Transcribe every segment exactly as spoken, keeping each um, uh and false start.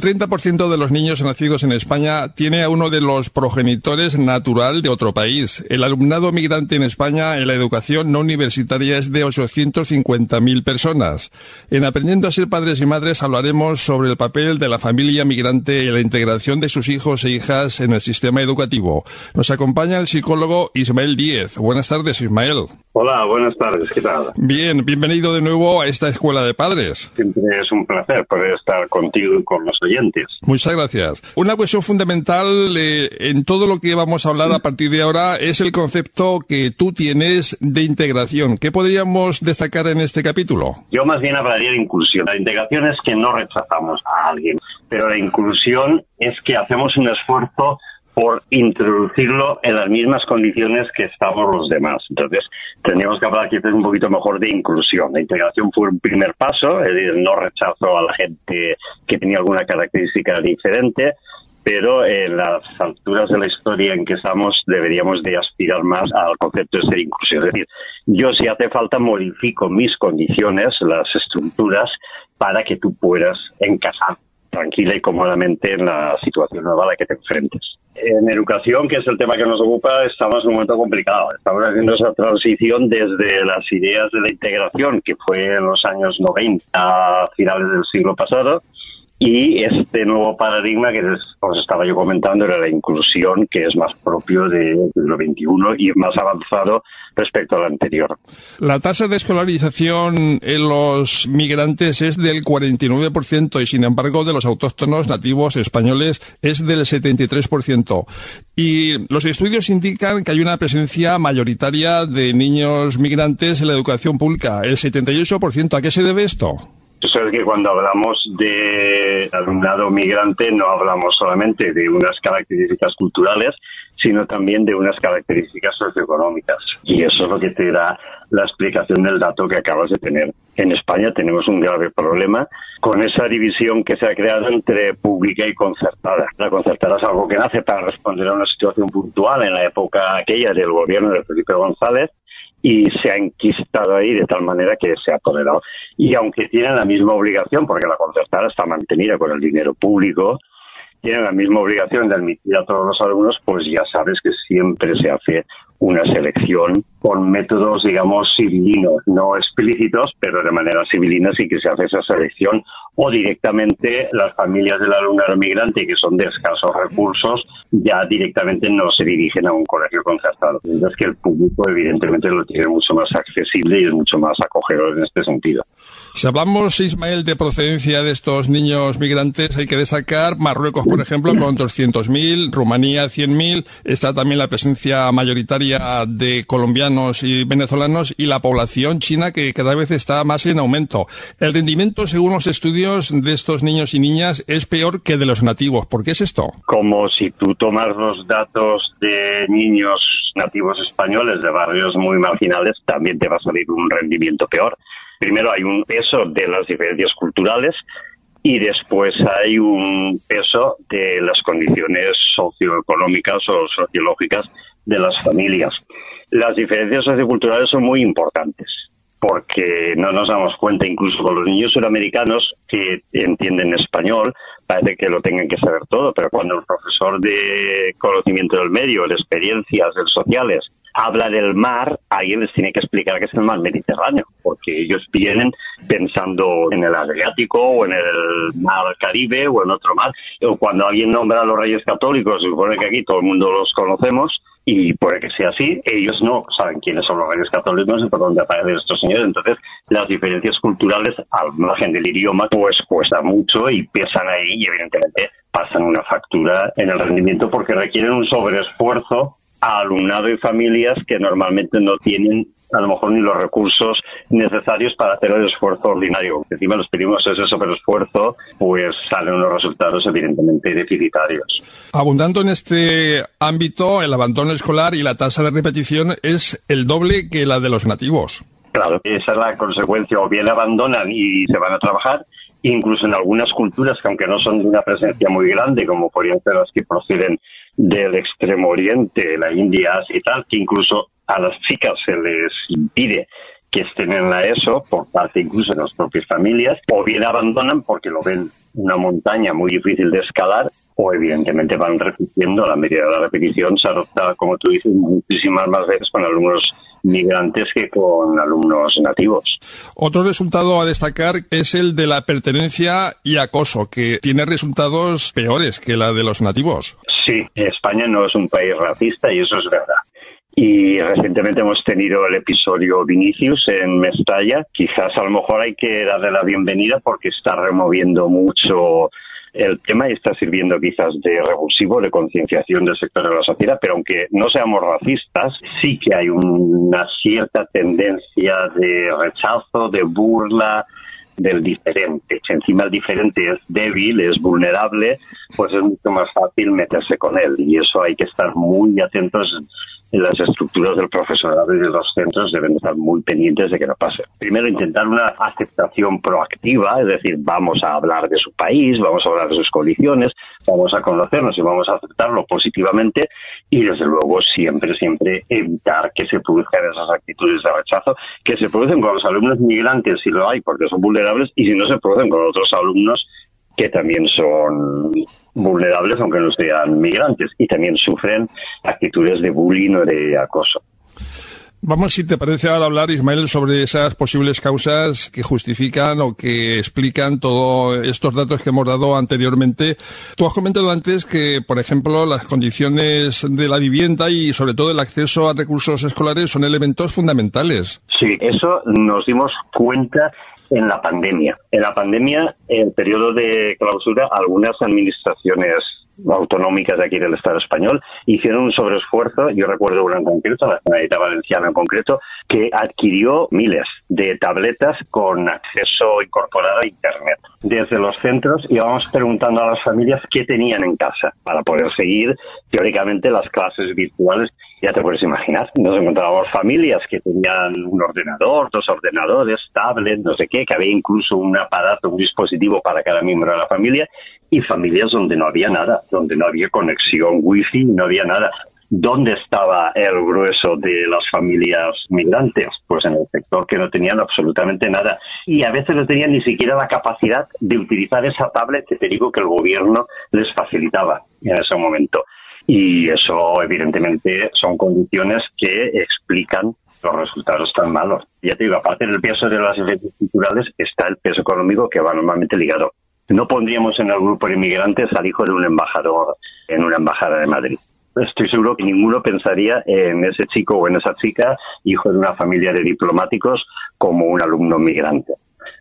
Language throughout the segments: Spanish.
treinta por ciento de los niños nacidos en España tiene a uno de los progenitores natural de otro país. El alumnado migrante en España en la educación no universitaria es de ochocientos cincuenta mil personas. En Aprendiendo a ser padres y madres hablaremos sobre el papel de la familia migrante en la integración de sus hijos e hijas en el sistema educativo. Nos acompaña el psicólogo Ismael Díez. Buenas tardes, Ismael. Hola, buenas tardes, ¿qué tal? Bien, bienvenido de nuevo a esta escuela de padres. Siempre es un placer poder estar contigo y con los oyentes. Muchas gracias. Una cuestión fundamental eh, en todo lo que vamos a hablar a partir de ahora es el concepto que tú tienes de integración. ¿Qué podríamos destacar en este capítulo? Yo más bien hablaría de inclusión. La integración es que no rechazamos a alguien, pero la inclusión es que hacemos un esfuerzo por introducirlo en las mismas condiciones que estamos los demás. Entonces, tendríamos que hablar quizás un poquito mejor de inclusión. La integración fue un primer paso, es decir, no rechazo a la gente que tenía alguna característica diferente, pero en las alturas de la historia en que estamos deberíamos de aspirar más al concepto de ser inclusivo. Es decir, yo si hace falta modifico mis condiciones, las estructuras, para que tú puedas encajar tranquila y cómodamente en la situación nueva a la que te enfrentes. En educación, que es el tema que nos ocupa, estamos en un momento complicado. Estamos haciendo esa transición desde las ideas de la integración, que fue en los años noventa, a finales del siglo pasado, y este nuevo paradigma que les, os estaba yo comentando era la inclusión, que es más propio del siglo veintiuno y más avanzado respecto al anterior. La tasa de escolarización en los migrantes es del cuarenta y nueve por ciento y, sin embargo, de los autóctonos nativos españoles es del setenta y tres por ciento. Y los estudios indican que hay una presencia mayoritaria de niños migrantes en la educación pública, el setenta y ocho por ciento. ¿A qué se debe esto? Tú sabes que cuando hablamos de alumnado migrante no hablamos solamente de unas características culturales, sino también de unas características socioeconómicas. Y eso es lo que te da la explicación del dato que acabas de tener. En España tenemos un grave problema con esa división que se ha creado entre pública y concertada. La concertada es algo que nace para responder a una situación puntual en la época aquella del gobierno de Felipe González, y se ha enquistado ahí de tal manera que se ha tolerado. Y aunque tienen la misma obligación, porque la concertada está mantenida con el dinero público, tienen la misma obligación de admitir a todos los alumnos, pues ya sabes que siempre se hace una selección con métodos, digamos, civilinos, no explícitos, pero de manera civilina sí que se hace esa selección, o directamente las familias del alumnado migrante que son de escasos recursos ya directamente no se dirigen a un colegio concertado. Es que el público evidentemente lo tiene mucho más accesible y es mucho más acogedor en este sentido. Si hablamos, Ismael, de procedencia de estos niños migrantes, hay que destacar Marruecos, por ejemplo, con doscientos mil, Rumanía cien mil, está también la presencia mayoritaria de colombianos y venezolanos y la población china, que cada vez está más en aumento. El rendimiento, según los estudios de estos niños y niñas, es peor que de los nativos. ¿Por qué es esto? Como si tú tomas los datos de niños nativos españoles de barrios muy marginales, también te va a salir un rendimiento peor. Primero hay un peso de las diferencias culturales y después hay un peso de las condiciones socioeconómicas o sociológicas de las familias. Las diferencias socioculturales son muy importantes porque no nos damos cuenta, incluso con los niños suramericanos que entienden español, parece que lo tengan que saber todo, pero cuando el profesor de conocimiento del medio, de experiencias de sociales, habla del mar, alguien les tiene que explicar que es el mar Mediterráneo, porque ellos vienen pensando en el Adriático o en el mar Caribe o en otro mar. O cuando alguien nombra a los Reyes Católicos, se supone que aquí todo el mundo los conocemos, y puede que sea así, ellos no saben quiénes son los Reyes Católicos y por dónde aparecen estos señores. Entonces, las diferencias culturales, al margen del idioma, pues cuesta mucho y pesan ahí y evidentemente pasan una factura en el rendimiento porque requieren un sobreesfuerzo a alumnado y familias que normalmente no tienen a lo mejor ni los recursos necesarios para hacer el esfuerzo ordinario. Encima les pedimos ese sobreesfuerzo, pues salen unos resultados evidentemente deficitarios. Abundando en este ámbito, el abandono escolar y la tasa de repetición es el doble que la de los nativos. Claro, esa es la consecuencia. O bien abandonan y se van a trabajar, incluso en algunas culturas que aunque no son de una presencia muy grande, como podrían ser las que proceden del Extremo Oriente, la India, Asia y tal, que incluso a las chicas se les impide que estén en la ESO por parte incluso de las propias familias, o bien abandonan porque lo ven una montaña muy difícil de escalar, o evidentemente van repitiendo. A la medida de la repetición se adopta, como tú dices, muchísimas más veces con alumnos migrantes que con alumnos nativos. Otro resultado a destacar es el de la pertenencia y acoso, que tiene resultados peores que la de los nativos. Sí, España no es un país racista y eso es verdad. Y recientemente hemos tenido el episodio Vinicius en Mestalla. Quizás a lo mejor hay que darle la bienvenida porque está removiendo mucho el tema y está sirviendo quizás de revulsivo, de concienciación del sector de la sociedad, pero aunque no seamos racistas, sí que hay una cierta tendencia de rechazo, de burla del diferente. Si encima el diferente es débil, es vulnerable, pues es mucho más fácil meterse con él, y eso hay que estar muy atentos. Las estructuras del profesorado y de los centros deben estar muy pendientes de que no pase. Primero, intentar una aceptación proactiva, es decir, vamos a hablar de su país, vamos a hablar de sus condiciones, vamos a conocernos y vamos a aceptarlo positivamente, y desde luego siempre, siempre evitar que se produzcan esas actitudes de rechazo, que se producen con los alumnos migrantes si lo hay porque son vulnerables, y si no se producen con otros alumnos que también son vulnerables aunque no sean migrantes y también sufren actitudes de bullying o de acoso. Vamos, si te parece, ahora hablar, Ismael, sobre esas posibles causas que justifican o que explican todos estos datos que hemos dado anteriormente. Tú has comentado antes que, por ejemplo, las condiciones de la vivienda y sobre todo el acceso a recursos escolares son elementos fundamentales. Sí, eso nos dimos cuenta en la pandemia. En la pandemia, en el periodo de clausura, algunas administraciones autonómicas de aquí del Estado español hicieron un sobreesfuerzo. Yo recuerdo una en concreto, la Generalitat Valenciana en concreto, que adquirió miles de tabletas con acceso incorporado a Internet. Desde los centros íbamos preguntando a las familias qué tenían en casa para poder seguir teóricamente las clases virtuales. Ya te puedes imaginar, nos encontrábamos familias que tenían un ordenador, dos ordenadores, tablet, no sé qué, que había incluso un aparato, un dispositivo para cada miembro de la familia, y familias donde no había nada, donde no había conexión wifi, no había nada. ¿Dónde estaba el grueso de las familias migrantes? Pues en el sector que no tenían absolutamente nada. Y a veces no tenían ni siquiera la capacidad de utilizar esa tablet que te digo que el gobierno les facilitaba en ese momento. Y eso, evidentemente, son condiciones que explican los resultados tan malos. Ya te digo, aparte del peso de las diferencias culturales, está el peso económico que va normalmente ligado. No pondríamos en el grupo de inmigrantes al hijo de un embajador en una embajada de Madrid. Estoy seguro que ninguno pensaría en ese chico o en esa chica, hijo de una familia de diplomáticos, como un alumno migrante.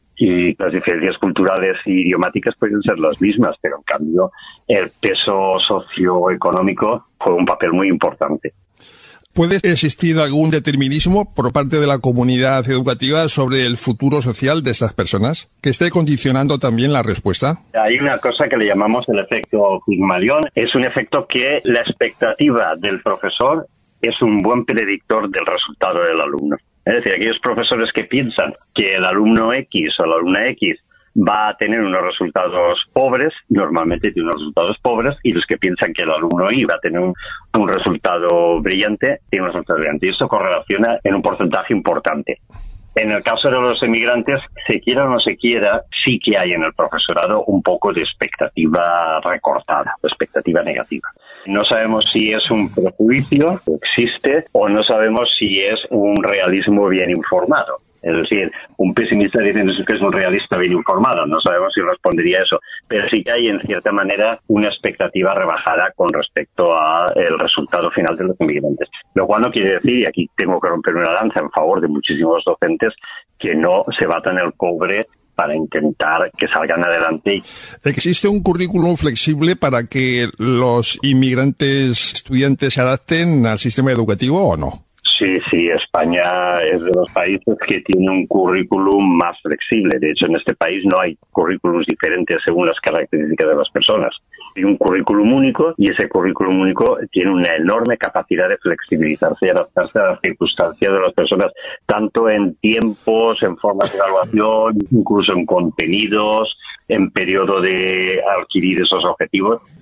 Y las diferencias culturales y idiomáticas pueden ser las mismas, pero en cambio el peso socioeconómico juega un papel muy importante. ¿Puede existir algún determinismo por parte de la comunidad educativa sobre el futuro social de estas personas que esté condicionando también la respuesta? Hay una cosa que le llamamos el efecto Pigmalión. Es un efecto que la expectativa del profesor es un buen predictor del resultado del alumno. Es decir, aquellos profesores que piensan que el alumno X o la alumna X va a tener unos resultados pobres, normalmente tiene unos resultados pobres, y los que piensan que el alumno Y va a tener un, un resultado brillante, tiene un resultado brillante. Y esto correlaciona en un porcentaje importante. En el caso de los emigrantes, se quiera o no se quiera, sí que hay en el profesorado un poco de expectativa recortada, expectativa negativa. No sabemos si es un prejuicio que existe o no sabemos si es un realismo bien informado. Es decir, un pesimista dice que es un realista bien informado. No sabemos si respondería a eso. Pero sí que hay, en cierta manera, una expectativa rebajada con respecto al resultado final de los inmigrantes. Lo cual no quiere decir, y aquí tengo que romper una lanza en favor de muchísimos docentes, que no se batan el cobre para intentar que salgan adelante. ¿Existe un currículum flexible para que los inmigrantes estudiantes se adapten al sistema educativo o no? Sí, sí, España es de los países que tiene un currículum más flexible. De hecho, en este país no hay currículums diferentes según las características de las personas. Hay un currículum único y ese currículum único tiene una enorme capacidad de flexibilizarse y adaptarse a las circunstancias de las personas, tanto en tiempos, en formas de evaluación, incluso en contenidos, en periodo de adquirir esos objetivos.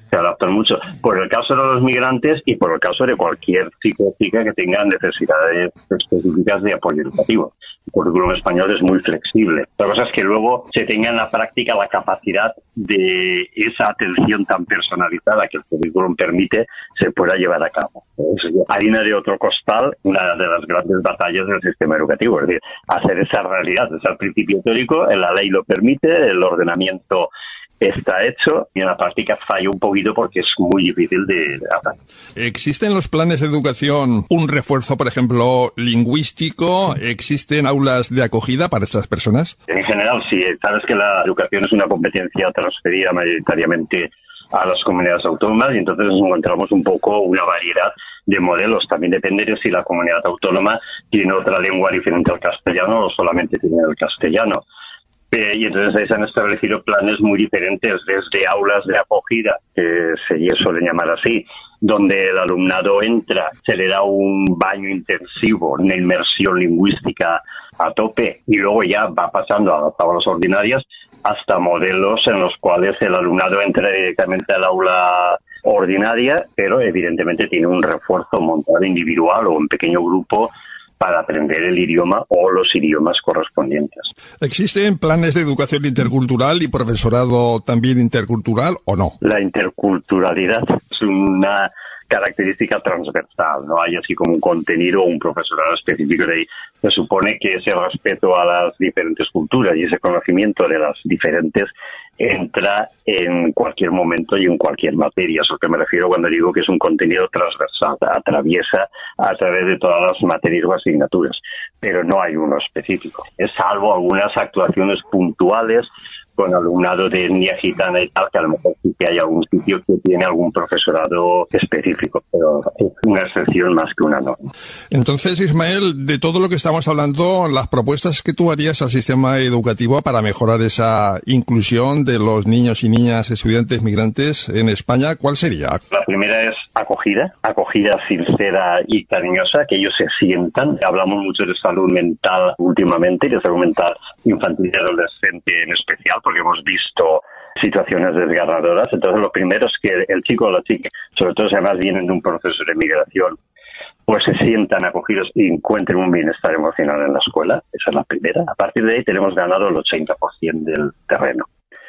se adaptan mucho. Por el caso de los migrantes y por el caso de cualquier chico o chica que tenga necesidades específicas de apoyo educativo. El currículum español es muy flexible. La cosa es que luego se tenga en la práctica la capacidad de esa atención tan personalizada que el currículum permite se pueda llevar a cabo. Es harina de otro costal, una de las grandes batallas del sistema educativo. Es decir, hacer esa realidad desde el principio teórico, la ley lo permite, el ordenamiento está hecho y en la práctica falla un poquito porque es muy difícil de hacer. ¿Existe en los planes de educación un refuerzo, por ejemplo, lingüístico? ¿Existen aulas de acogida para estas personas? En general, sí. Sabes que la educación es una competencia transferida mayoritariamente a las comunidades autónomas y entonces nos encontramos un poco una variedad de modelos. También depende de si la comunidad autónoma tiene otra lengua diferente al castellano o solamente tiene el castellano. Eh, y entonces ahí se han establecido planes muy diferentes, desde aulas de acogida, que se suelen llamar así, donde el alumnado entra, se le da un baño intensivo, una inmersión lingüística a tope, y luego ya va pasando a las aulas ordinarias, hasta modelos en los cuales el alumnado entra directamente al aula ordinaria, pero evidentemente tiene un refuerzo montado individual o en pequeño grupo para aprender el idioma o los idiomas correspondientes. ¿Existen planes de educación intercultural y profesorado también intercultural o no? La interculturalidad es una característica transversal, no hay así como un contenido o un profesorado específico de ahí. Se supone que ese respeto a las diferentes culturas y ese conocimiento de las diferentes entra en cualquier momento y en cualquier materia. Eso que me refiero cuando digo que es un contenido transversal, atraviesa a través de todas las materias o asignaturas, pero no hay uno específico. Es salvo algunas actuaciones puntuales con alumnado de etnia gitana y tal, que a lo mejor sí que hay algún sitio que tiene algún profesorado específico, pero es una excepción más que una norma. Entonces, Ismael, de todo lo que estamos hablando, las propuestas que tú harías al sistema educativo para mejorar esa inclusión de los niños y niñas estudiantes migrantes en España, ¿cuál sería? La primera es acogida, acogida sincera y cariñosa, que ellos se sientan. Hablamos mucho de salud mental últimamente, de salud mental infantil y adolescente en especial, porque hemos visto situaciones desgarradoras. Entonces, lo primero es que el chico o la chica, sobre todo si además vienen de un proceso de migración, pues se sientan acogidos y encuentren un bienestar emocional en la escuela. Esa es la primera. A partir de ahí tenemos ganado el ochenta por ciento del terreno.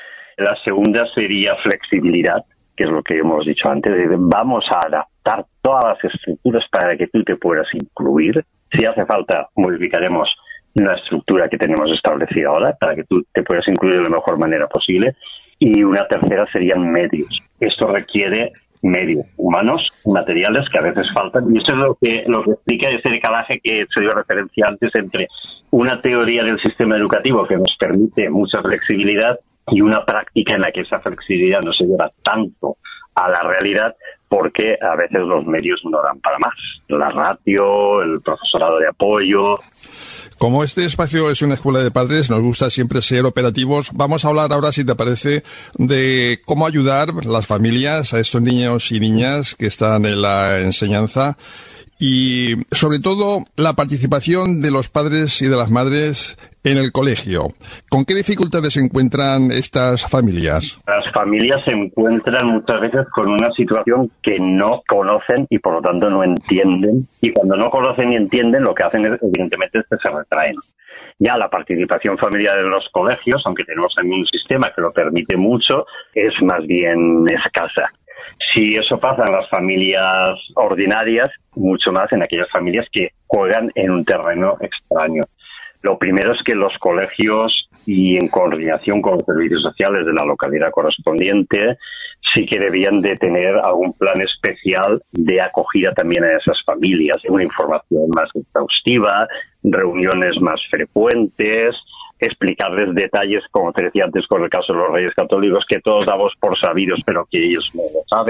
La segunda sería flexibilidad, que es lo que hemos dicho antes. Vamos a adaptar todas las estructuras para que tú te puedas incluir. Si hace falta, modificaremos una estructura que tenemos establecida ahora para que tú te puedas incluir de la mejor manera posible. Y una tercera serían medios. Esto requiere medios humanos, materiales que a veces faltan. Y eso es lo que, lo que explica ese decalaje que se dio referencia antes entre una teoría del sistema educativo que nos permite mucha flexibilidad y una práctica en la que esa flexibilidad no se lleva tanto a la realidad porque a veces los medios no dan para más. La ratio, el profesorado de apoyo. Como este espacio es una escuela de padres, nos gusta siempre ser operativos. Vamos a hablar ahora, si te parece, de cómo ayudar a las familias, a estos niños y niñas que están en la enseñanza y, sobre todo, la participación de los padres y de las madres en el colegio. ¿Con qué dificultades se encuentran estas familias? Las familias se encuentran muchas veces con una situación que no conocen y por lo tanto no entienden. Y cuando no conocen y entienden, lo que hacen es, evidentemente, es que se retraen. Ya la participación familiar en los colegios, aunque tenemos también un sistema que lo permite mucho, es más bien escasa. Si eso pasa en las familias ordinarias, mucho más en aquellas familias que juegan en un terreno extraño. Lo primero es que los colegios, y en coordinación con los servicios sociales de la localidad correspondiente, sí que debían de tener algún plan especial de acogida también a esas familias, una información más exhaustiva, reuniones más frecuentes, explicarles detalles, como te decía antes con el caso de los Reyes Católicos, que todos damos por sabidos, pero que ellos no lo saben.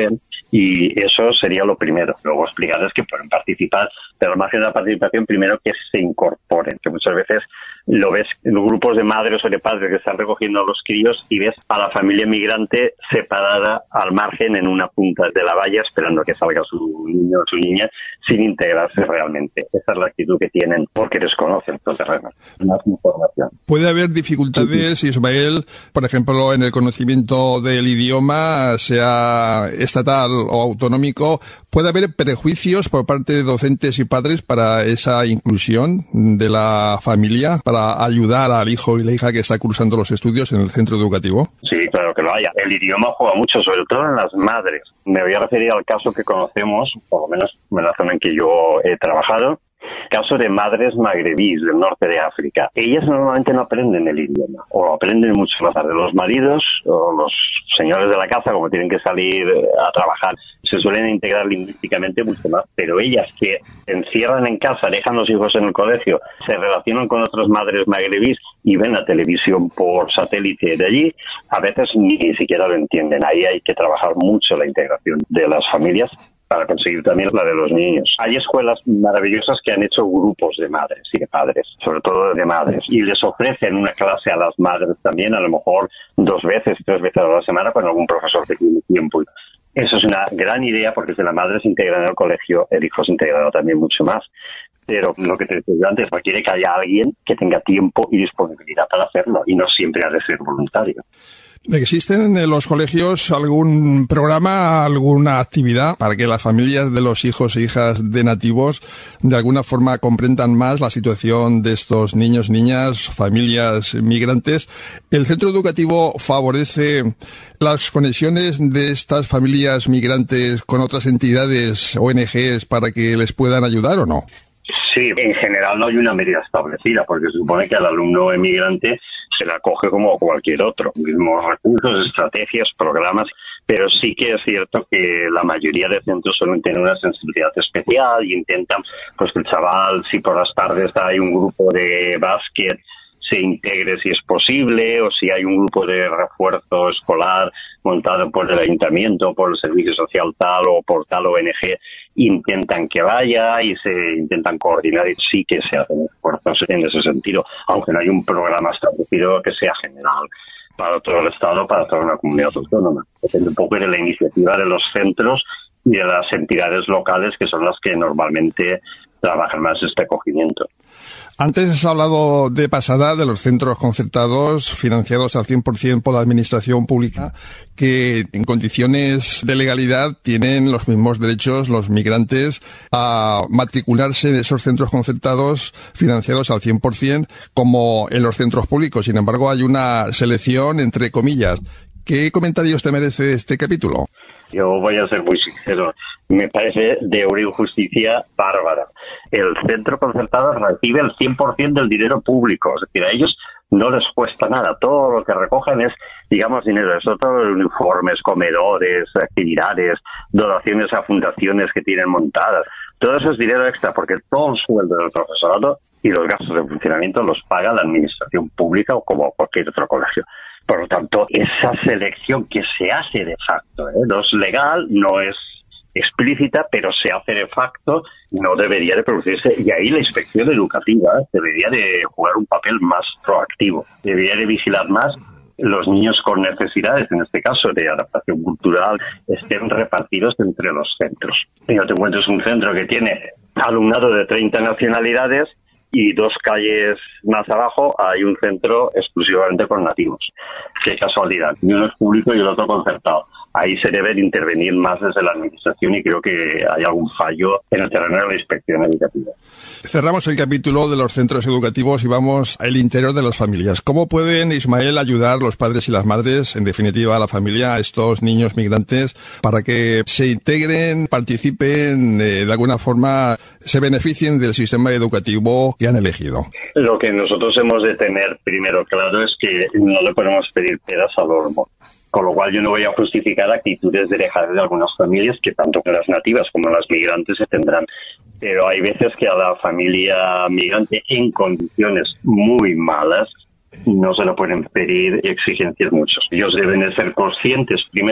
Y eso sería lo primero. Luego explicarles que pueden participar, pero al margen de la participación, primero que se incorporen, que muchas veces lo ves en grupos de madres o de padres que están recogiendo a los críos y ves a la familia migrante separada al margen en una punta de la valla esperando que salga su niño o su niña sin integrarse realmente. Esa es la actitud que tienen porque desconocen los terrenos. Más información. Puede haber dificultades, Ismael, por ejemplo, en el conocimiento del idioma, sea estatal o autonómico. ¿Puede haber prejuicios por parte de docentes y padres para esa inclusión de la familia, para ayudar al hijo y la hija que está cursando los estudios en el centro educativo? Sí, claro que lo haya. El idioma juega mucho, sobre todo en las madres. Me voy a referir al caso que conocemos, por lo menos en la zona en que yo he trabajado, caso de madres magrebíes del norte de África. Ellas normalmente no aprenden el idioma, o lo aprenden mucho más tarde. Los maridos o los señores de la casa, como tienen que salir a trabajar, se suelen integrar lingüísticamente mucho más, pero ellas que se encierran en casa, dejan los hijos en el colegio, se relacionan con otras madres magrebíes y ven la televisión por satélite de allí, a veces ni siquiera lo entienden. Ahí hay que trabajar mucho la integración de las familias para conseguir también la de los niños. Hay escuelas maravillosas que han hecho grupos de madres y de padres, sobre todo de madres, y les ofrecen una clase a las madres también, a lo mejor dos veces, tres veces a la semana, con algún profesor que tiene tiempo. Eso es una gran idea porque si la madre se integra en el colegio, el hijo se integrará también mucho más. Pero lo que te decía antes, requiere que haya alguien que tenga tiempo y disponibilidad para hacerlo, y no siempre ha de ser voluntario. ¿Existen en los colegios algún programa, alguna actividad para que las familias de los hijos e hijas de nativos de alguna forma comprendan más la situación de estos niños, niñas, familias migrantes? ¿El centro educativo favorece las conexiones de estas familias migrantes con otras entidades, O N Ges, para que les puedan ayudar o no? Sí, en general no hay una medida establecida, porque se supone que al alumno emigrante se le acoge como cualquier otro, mismos recursos, estrategias, programas, pero sí que es cierto que la mayoría de centros suelen tener una sensibilidad especial y intentan pues que el chaval, si por las tardes hay un grupo de básquet, se integre si es posible, o si hay un grupo de refuerzo escolar montado por el ayuntamiento, por el servicio social tal o por tal O N Ge, intentan que vaya y se intentan coordinar, y sí que se hacen esfuerzos en ese sentido, aunque no hay un programa establecido que sea general para todo el Estado, para toda una comunidad autónoma. Depende un poco de la iniciativa de los centros y de las entidades locales, que son las que normalmente trabajan más este acogimiento. Antes has hablado de pasada de los centros concertados financiados al cien por ciento por la administración pública, que en condiciones de legalidad tienen los mismos derechos los migrantes a matricularse en esos centros concertados financiados al cien por ciento como en los centros públicos. Sin embargo, hay una selección entre comillas. ¿Qué comentarios te merece este capítulo? Yo voy a ser muy sincero, me parece de una injusticia bárbara. El centro concertado recibe el cien por ciento del dinero público, es decir, a ellos no les cuesta nada, todo lo que recogen es, digamos, dinero, eso todo, uniformes, comedores, actividades, donaciones a fundaciones que tienen montadas, todo eso es dinero extra, porque todo el sueldo del profesorado y los gastos de funcionamiento los paga la administración pública o como cualquier otro colegio. Por lo tanto, esa selección que se hace de facto, ¿eh? no es legal, no es explícita, pero se hace de facto, no debería de producirse. Y ahí la inspección educativa ¿eh? debería de jugar un papel más proactivo, debería de vigilar más los niños con necesidades, en este caso de adaptación cultural, estén repartidos entre los centros. Y no te encuentres un centro que tiene alumnado de treinta nacionalidades y dos calles más abajo hay un centro exclusivamente con nativos. Qué casualidad. Y uno es público y el otro concertado. Ahí se debe de intervenir más desde la administración y creo que hay algún fallo en el terreno de la inspección educativa. Cerramos el capítulo de los centros educativos y vamos al interior de las familias. ¿Cómo pueden, Ismael, ayudar los padres y las madres, en definitiva a la familia, a estos niños migrantes, para que se integren, participen, eh, de alguna forma se beneficien del sistema educativo que han elegido? Lo que nosotros hemos de tener primero claro es que no le podemos pedir peras al olmo. Con lo cual yo no voy a justificar actitudes de dejar de algunas familias que tanto las nativas como las migrantes se tendrán. Pero hay veces que a la familia migrante en condiciones muy malas no se le pueden pedir exigencias muchos. Ellos deben de ser conscientes primero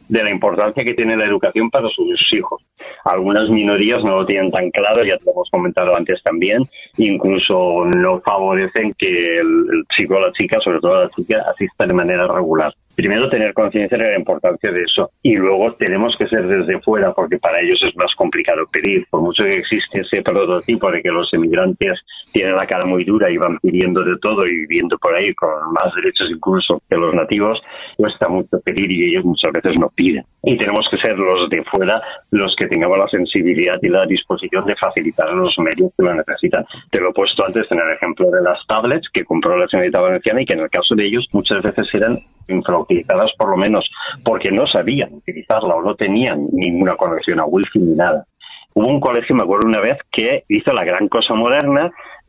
de la importancia que tiene la educación para sus hijos. Algunas minorías no lo tienen tan claro, ya te lo hemos comentado antes también, incluso no favorecen que el, el chico o la chica, sobre todo la chica, asista de manera regular. Primero, tener conciencia de la importancia de eso. Y luego tenemos que ser desde fuera, porque para ellos es más complicado pedir. Por mucho que existe ese prototipo de que los emigrantes tienen la cara muy dura y van pidiendo de todo y viviendo por ahí con más derechos incluso que los nativos, cuesta mucho pedir y ellos muchas veces no piden. Y tenemos que ser los de fuera los que tengamos la sensibilidad y la disposición de facilitar los medios que lo necesitan. Te lo he puesto antes en el ejemplo de las tablets que compró la señorita valenciana y que en el caso de ellos muchas veces eran infrautilizadas, por lo menos porque no sabían utilizarla o no tenían ninguna conexión a wifi ni nada. Hubo un colegio, me acuerdo una vez, que hizo la gran cosa moderna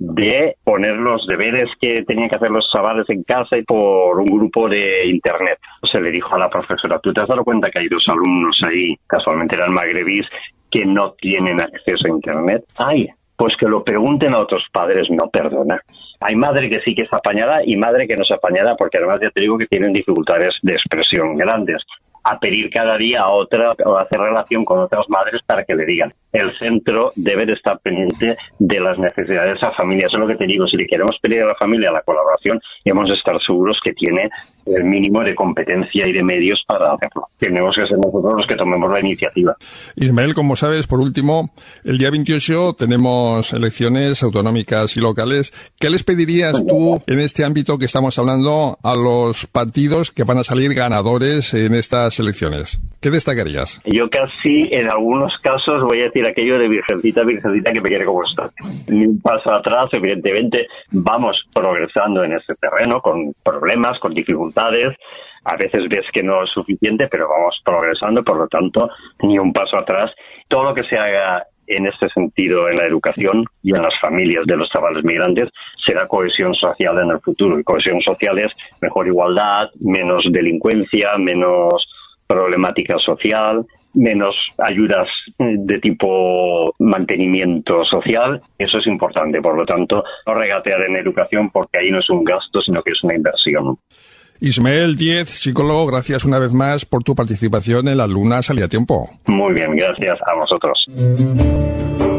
de poner los deberes que tenían que hacer los chavales en casa y por un grupo de internet. Se le dijo a la profesora: ¿tú te has dado cuenta que hay dos alumnos ahí, casualmente eran magrebíes, que no tienen acceso a internet? Ay, pues que lo pregunten a otros padres. No, perdona. Hay madre que sí que es apañada y madre que no es apañada, porque además ya te digo que tienen dificultades de expresión grandes. A pedir cada día a otra o a hacer relación con otras madres para que le digan. El centro debe de estar pendiente de las necesidades de esa familia. Eso es lo que te digo. Si le queremos pedir a la familia la colaboración, hemos de estar seguros que tiene el mínimo de competencia y de medios para hacerlo. Tenemos que ser nosotros los que tomemos la iniciativa. Ismael, como sabes, por último, el día veintiocho tenemos elecciones autonómicas y locales. ¿Qué les pedirías tú en este ámbito que estamos hablando a los partidos que van a salir ganadores en estas elecciones? ¿Qué destacarías? Yo casi, en algunos casos, voy a decir aquello de virgencita, virgencita que me quiere como estoy. Ni un paso atrás, evidentemente, vamos progresando en este terreno con problemas, con dificultades. A veces ves que no es suficiente, pero vamos progresando, por lo tanto, ni un paso atrás. Todo lo que se haga en este sentido en la educación y en las familias de los chavales migrantes será cohesión social en el futuro. Y cohesión social es mejor igualdad, menos delincuencia, menos problemática social, menos ayudas de tipo mantenimiento social. Eso es importante. Por lo tanto, no regatear en educación, porque ahí no es un gasto, sino que es una inversión. Ismael Díez, psicólogo, gracias una vez más por tu participación en La Luna Salía a Tiempo. Muy bien, gracias a vosotros.